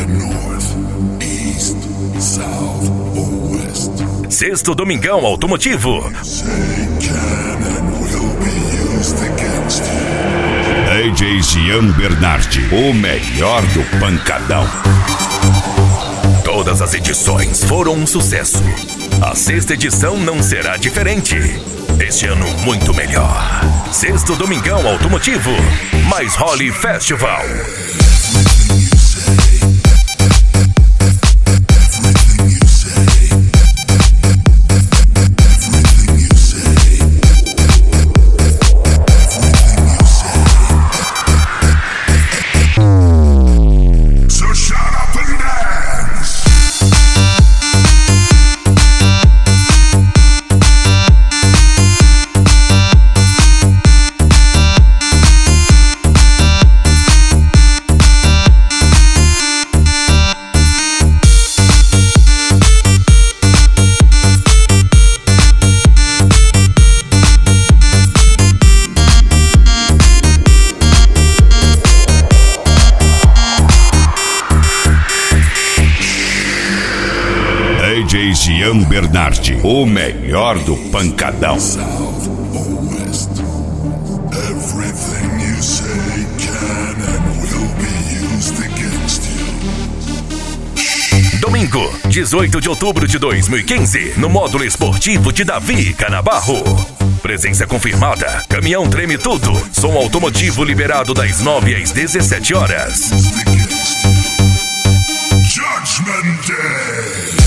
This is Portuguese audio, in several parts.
Sexto Domingão Automotivo. DJ Jean Bernardi, o melhor do pancadão. Todas as edições foram um sucesso. A sexta edição não será diferente. Este ano muito melhor. Sexto Domingão Automotivo, mais Holly Festival. DJ Jean Bernardi, o melhor do pancadão. Domingo, 18 de outubro de 2015, no módulo esportivo de Davi Canabarro. Presença confirmada, caminhão treme tudo, som automotivo liberado das 9 às 17 horas. Judgment Day.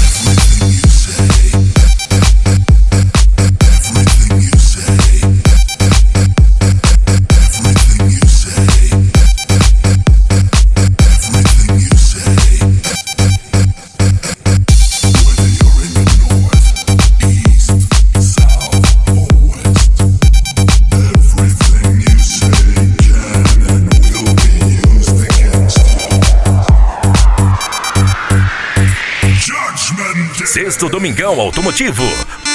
Sexto Domingão Automotivo,